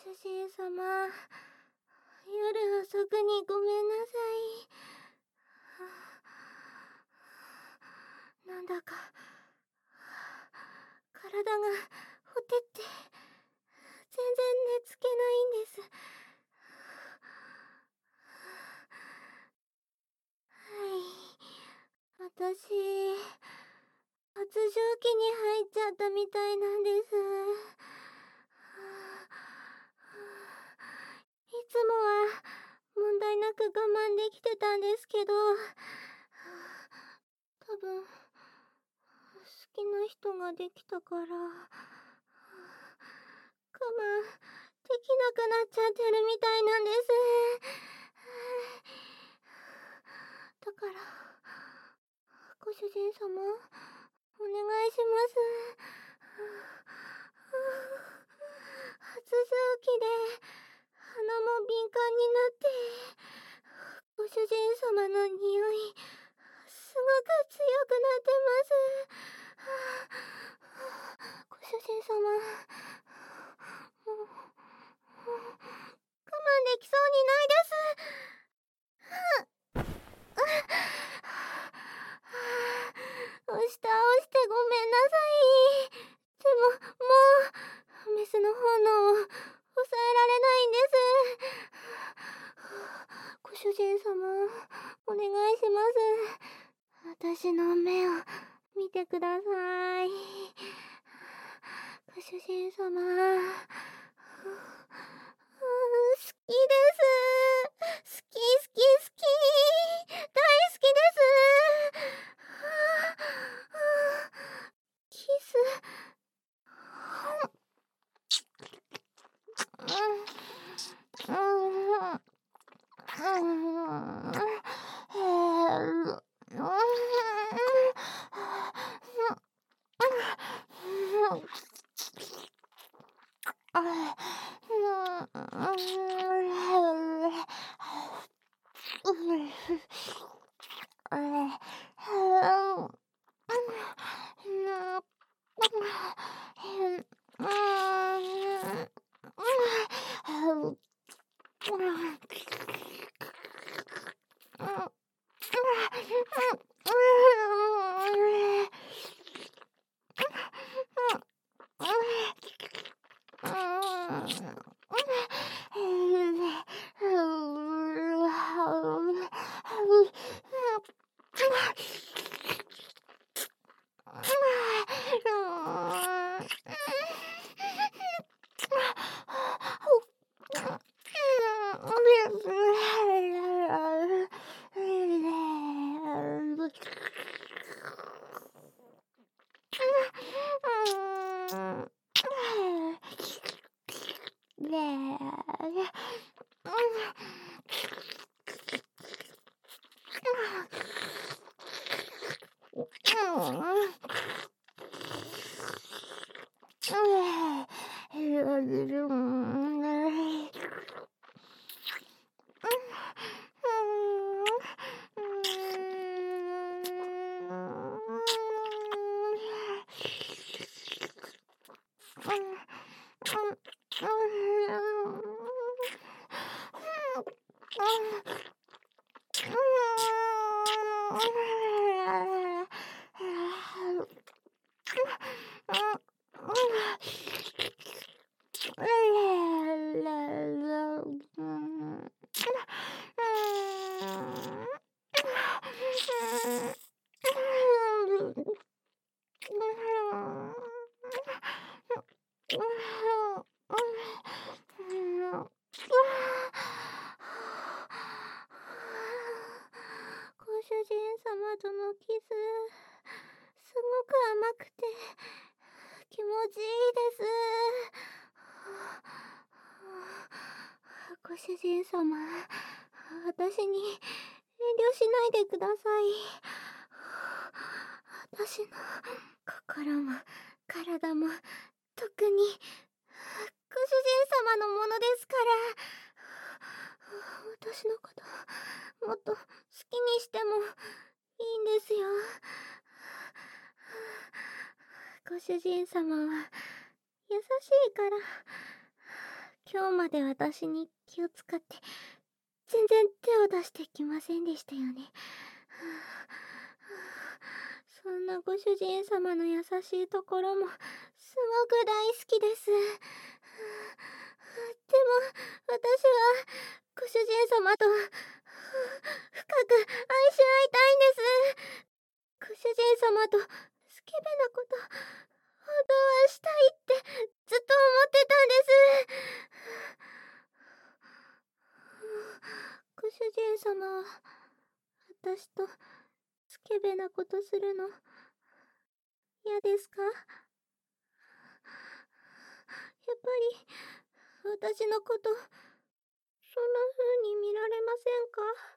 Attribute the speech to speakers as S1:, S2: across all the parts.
S1: 主人様、夜遅くにごめんなさい。なんだか体がほてって全然寝つけないんです。はい、私発情期に入っちゃったみたいなんです。いつもは問題なく我慢できてたんですけど、多分好きな人ができたから我慢できなくなっちゃってるみたいなんです。だからご主人様、お願いします。発情期で鼻も敏感になって、ご主人様の匂いすごく強くなってます。ご主人様、もう我慢できそうにないです。押し倒してごめんなさい。でももうメスの本能を抑えられないんです。ご主人様、お願いします。私の目を見てください。ご主人様、好きです。好き好き好き。大好きです。キス。ご主人様とのキス、すごく甘くて気持ちいいです。ご主人様、私に遠慮しないでください。私の心も体も特にご主人様のものですから。私のこともっと好きにしてもいいんですよ。ご主人様は優しいから、 今日まで私に気を使って全然手を出してきませんでしたよね。そんなご主人様の優しいところもすごく大好きです。でも私はご主人様と深く愛し合いたいんです。ご主人様とスケベなこと本当はしたいってずっと思ってたんです。ご主人様は私とスケベなことするの嫌ですか？やっぱり私のことそんな風に見られませんか？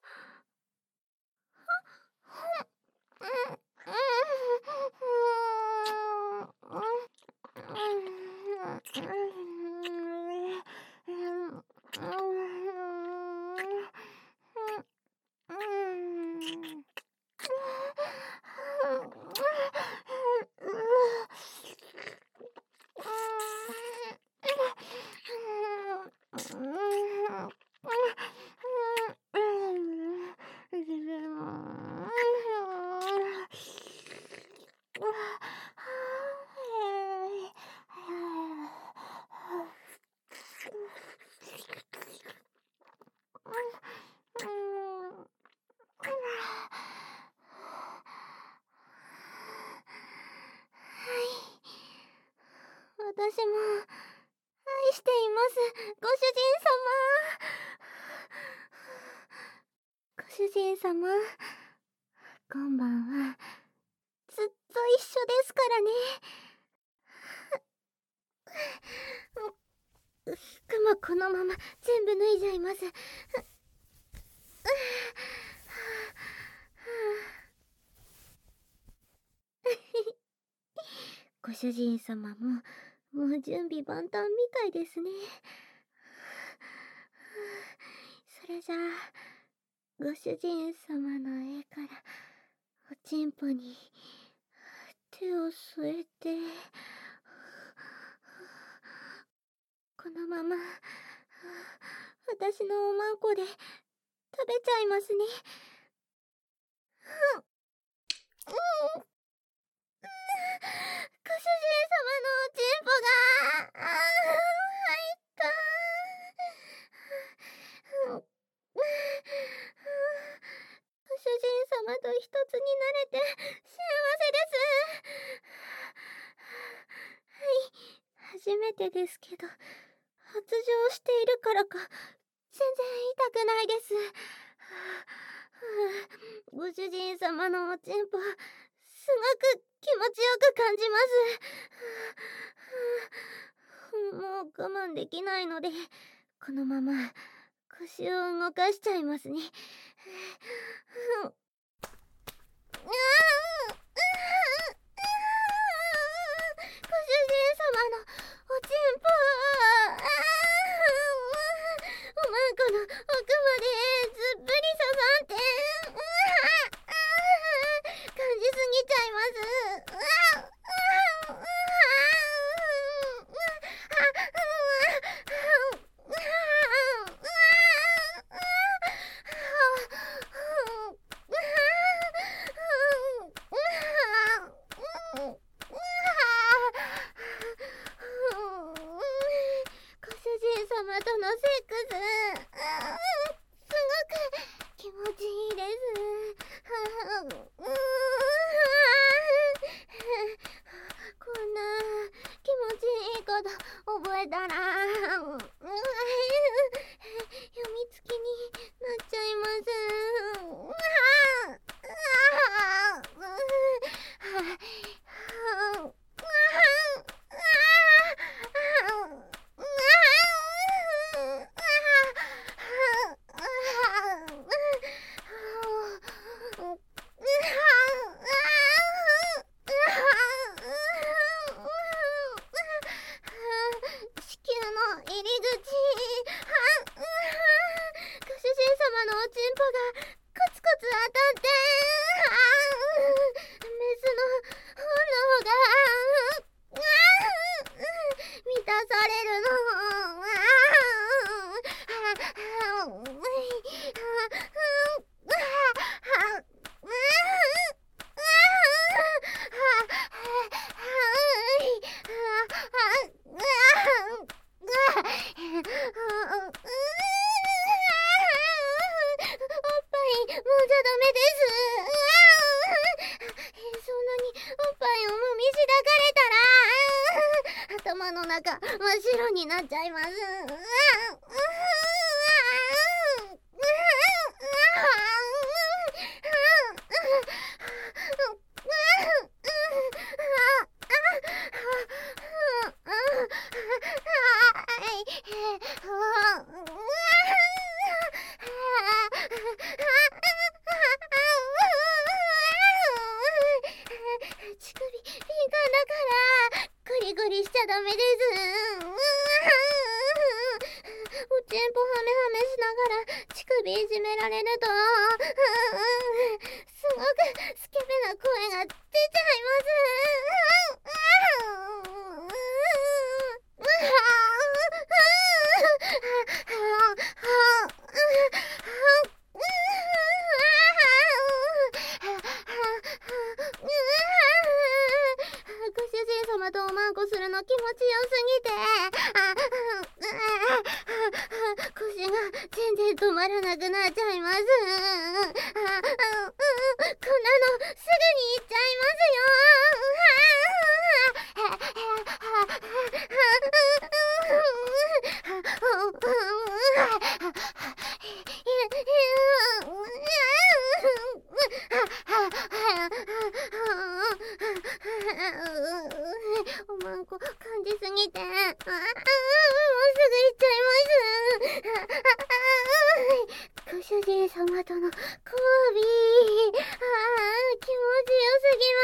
S1: 私も愛しています、ご主人様。ご主人様、今晩はずっと一緒ですからね。服もこのまま全部脱いじゃいます。ご主人様もう準備万端みたいですね。それじゃあご主人様の絵からおちんぽに手を添えて、このまま私のおまんこで食べちゃいますね。ご主人様のおちんぽが入った。ご主人様と一つになれて幸せです。はい、初めてですけど発情しているからか全然痛くないです。ご主人様のおちんぽすごく気持ちよく感じます。もう我慢できないのでこのまま腰を動かしちゃいますね。ご主人様のおちんぽおまんこの奥までずっぷり刺さって感じすぎちゃいます。 中真っ白になっちゃいます。乳首敏感だからグリグリしちゃダメです。おちんぽハメハメしながら乳首いじめられるとすごくスケベな声が出ちゃいます。ご主人様とおまんこするの気持ちよすぎて腰が全然止まらなくなっちゃいます。こんなのすぐに行っちゃいおまんこ感じすぎてもうすぐ行っちゃいます。ご主人様との交尾気持ちよすぎ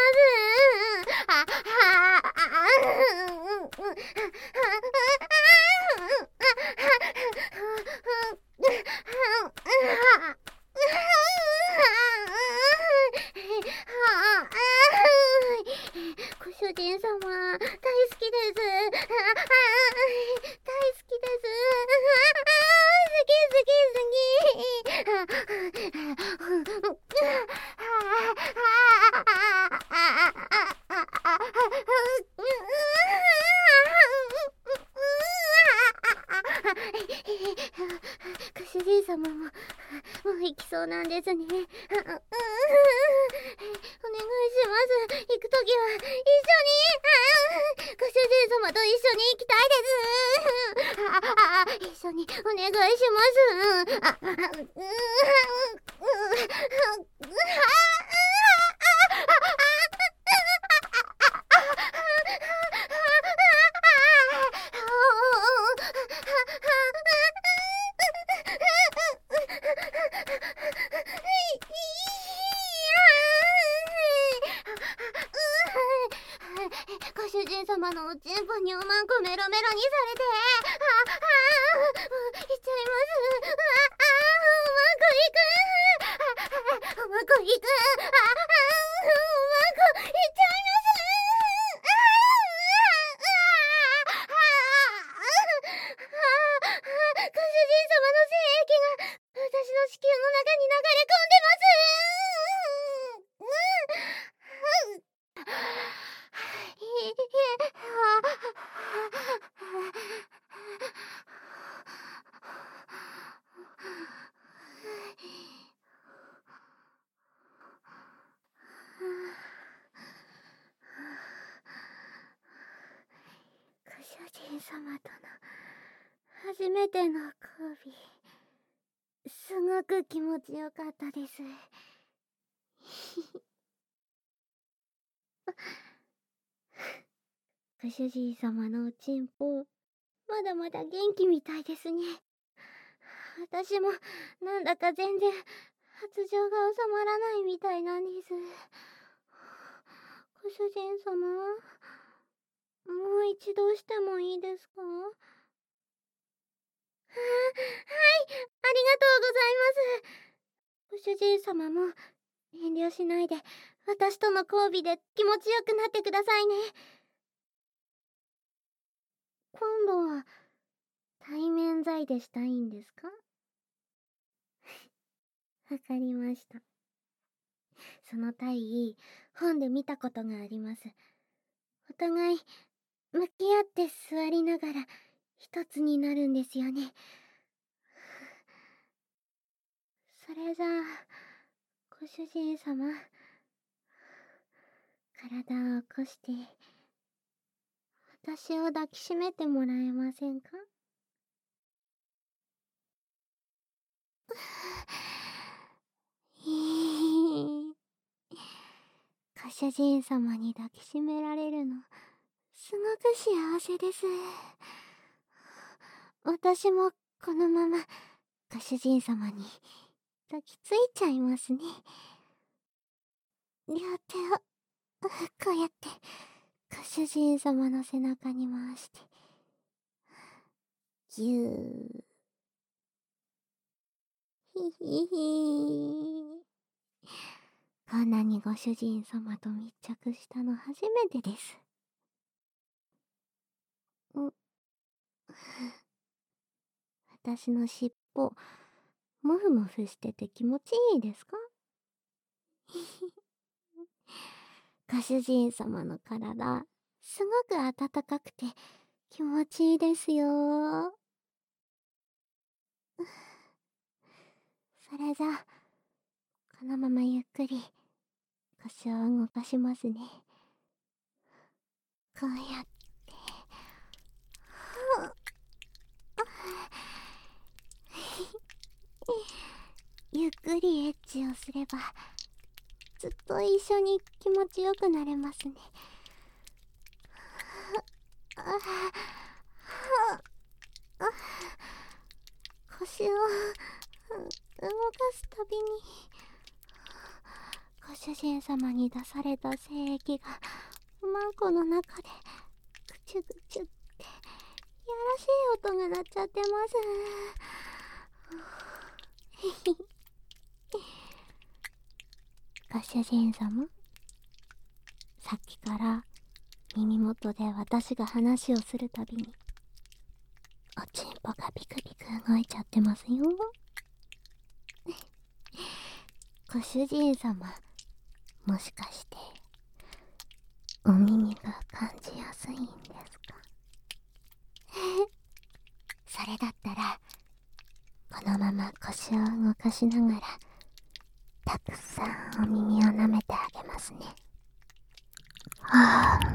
S1: ご主人様大好きです。大好きです。好き好き好き。ご主人様も行きそうなんですね。お願いします。行くときは一緒にご主人様と一緒に行きたいです。一緒にお願いします。ご主人様のおちんぽにおまんこメロメロにされて行っちゃいます。おまんこ行く。おまんこ行く。おまんこ行っちゃいます。ご主人様の精液が私の子宮の中に流れ込んでます。ご主人様との初めての交尾、すごく気持ちよかったです。ご主人様のおちんぽ、まだまだ元気みたいですね。私もなんだか全然発情が収まらないみたいなんです。ご主人様、もう一度してもいいですか？はい、ありがとうございます。ご主人様も遠慮しないで私との交尾で気持ちよくなってくださいね。今度は対面罪でしたいんですか？わかりました。その体、本で見たことがあります。お互い向き合って座りながら一つになるんですよね。それじゃあご主人様、体を起こして私を抱きしめてもらえませんか？ご主人様に抱きしめられるの、すごく幸せです。私もこのままご主人様に抱きついちゃいますね。両手をこうやってご主人様の背中に回してぎゅー。ひひひ。こんなにご主人様と密着したの初めてです。私の尻尾、もふもふしてて気持ちいいですか？ご主人様の体、すごく暖かくて気持ちいいですよ。それじゃあ、このままゆっくり腰を動かしますね。こうやって、ゆっくりエッチをすれば、ずっと一緒に気持ちよくなれますね。腰を動かすたびに、ご主人様に出された精液がマンコの中でぐちゅぐちゅって、いやらしい音が鳴っちゃってます。ご主人様、さっきから耳元で私が話をするたびにおちんぽがビクビク動いちゃってますよ。ご主人様、もしかしてお耳が感じやすいんですか？それだったらこのまま腰を動かしながらたくさんお耳を舐めてあげますね。はあ。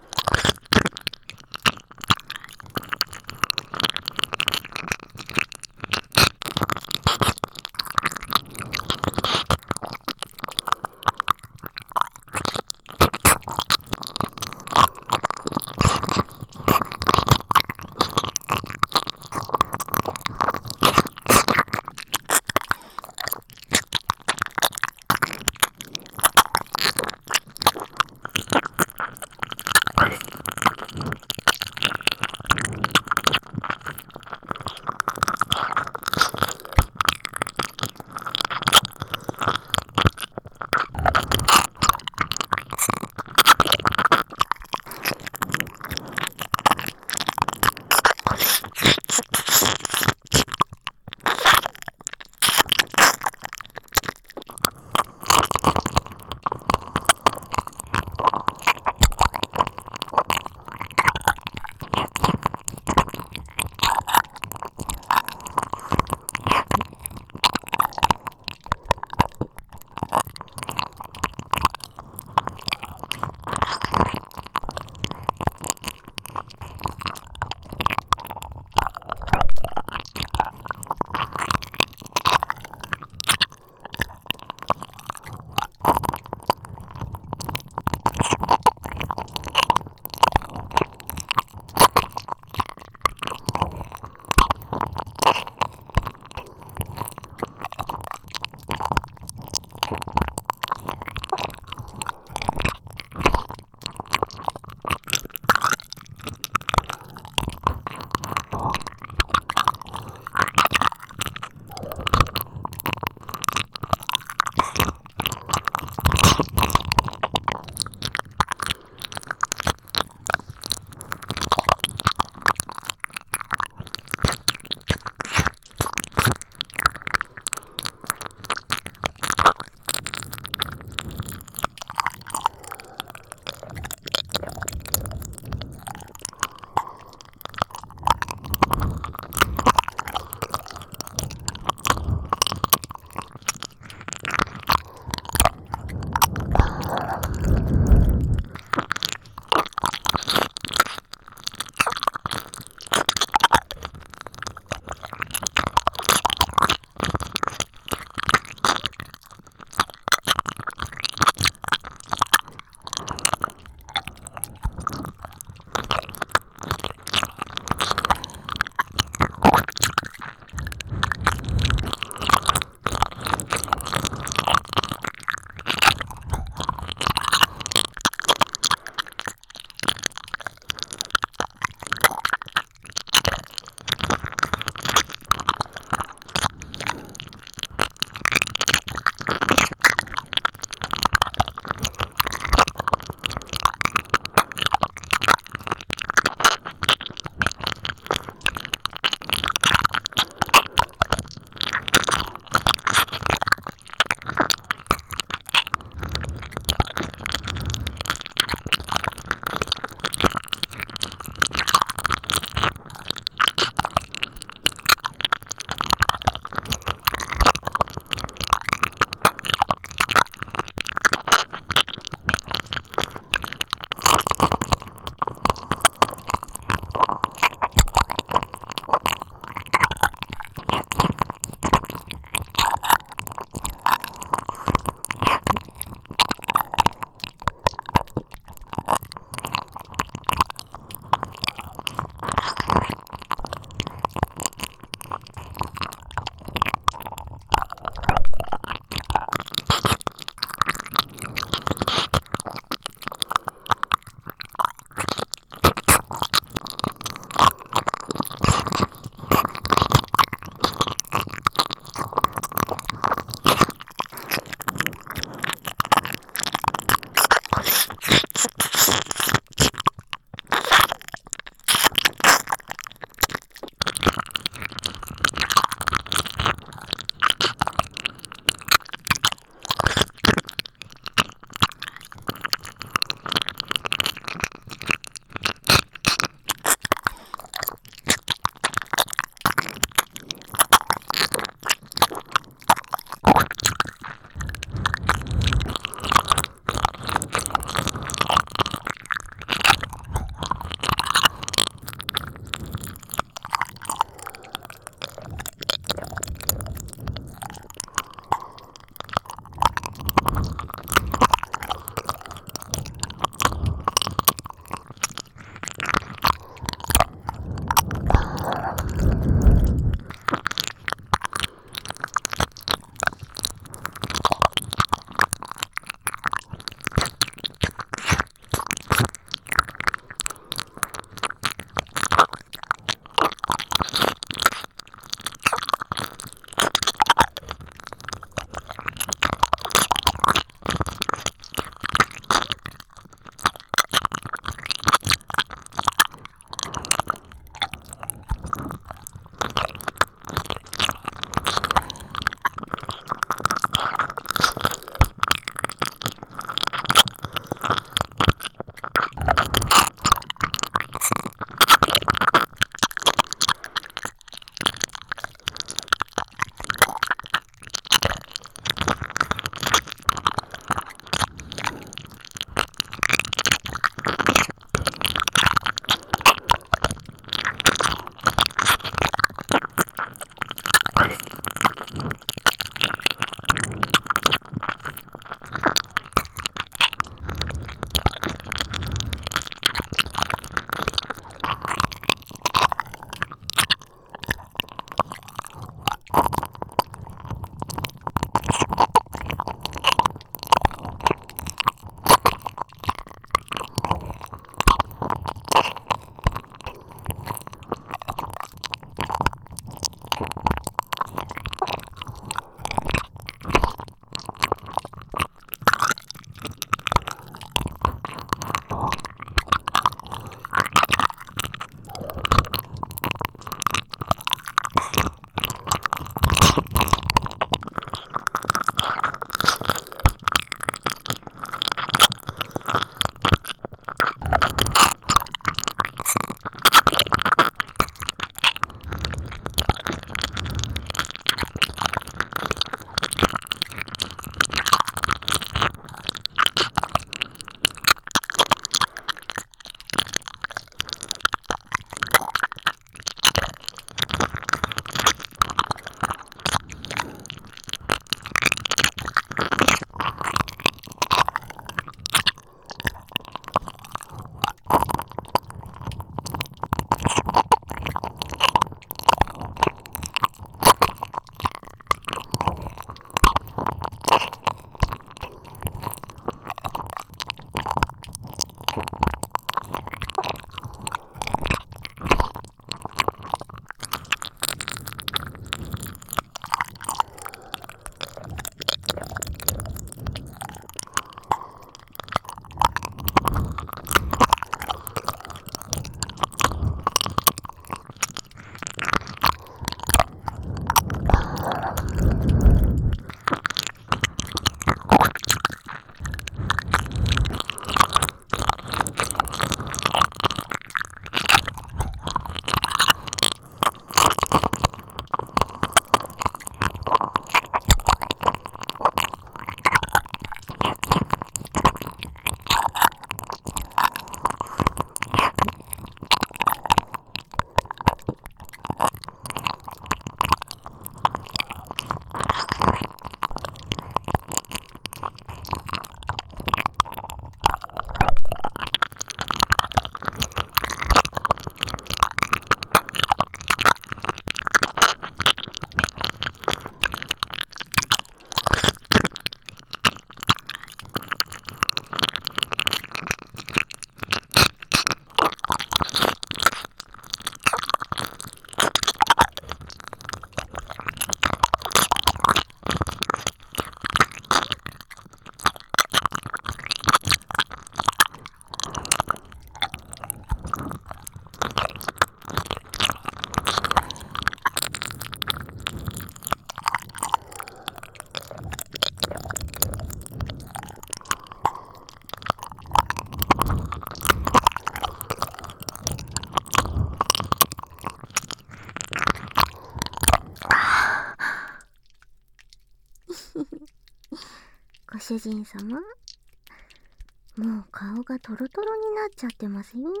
S1: 主人様、もう顔がトロトロになっちゃってますよ。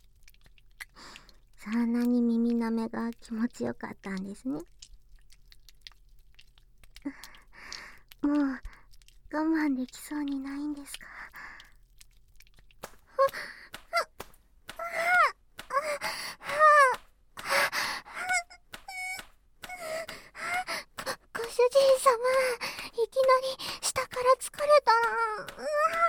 S1: そんなに耳なめが気持ちよかったんですね。もう我慢できそうにないんですか？ご主人様、いきなり下から疲れたな。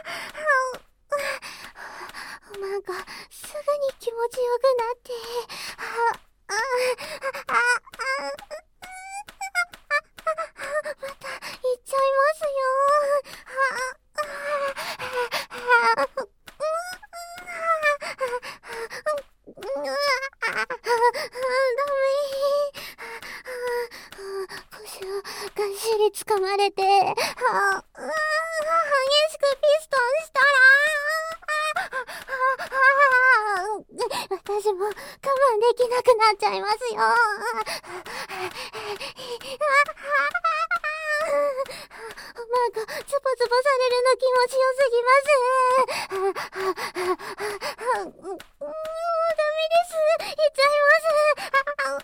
S1: なんかすぐに気持ちよくなって、また行っちゃいますよ。ダメ。腰をがっしり掴まれて、激しくピストンしたら、私も我慢できなくなっちゃいますよ。なんかズボズボされるの気持ちよすぎます。もうダメです。行っちゃいます。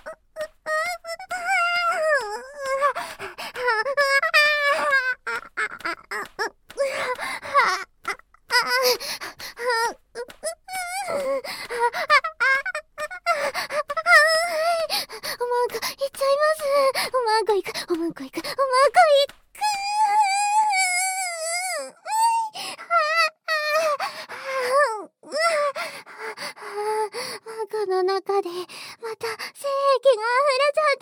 S1: おまんこ行っちゃいます。おまんこ行く、おまんこ行く、おまんこ行く。マンコの中でまた精液が溢れちゃって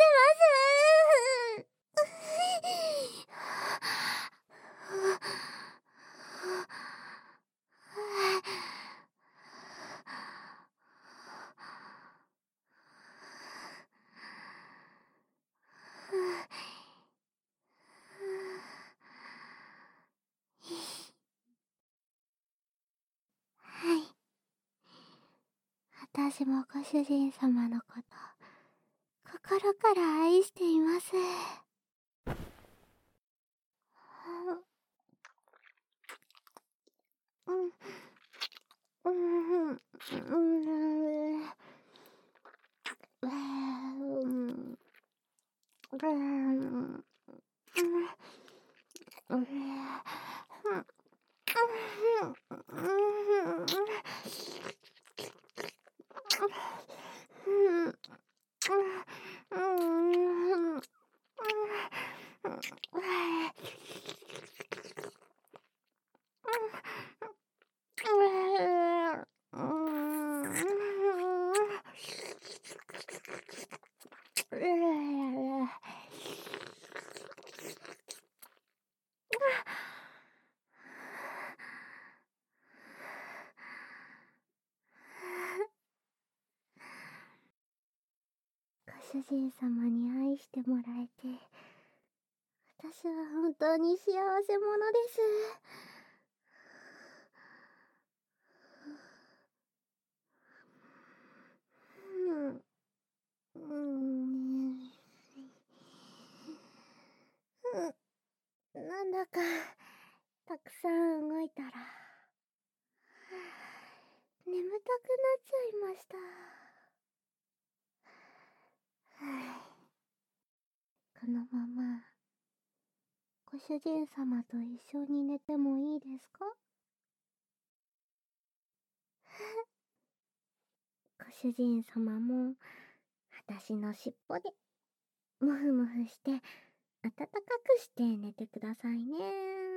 S1: はい。私もご主人様のこと心から愛しています。うん、うん、うん、ご主人様に愛してもらえて、私は本当に幸せ者です。なんだかたくさん動いたら眠たくなっちゃいました。このままご主人様と一緒に寝てもいいですか？ご主人様も私の尻尾でムフムフして暖かくして寝てくださいね。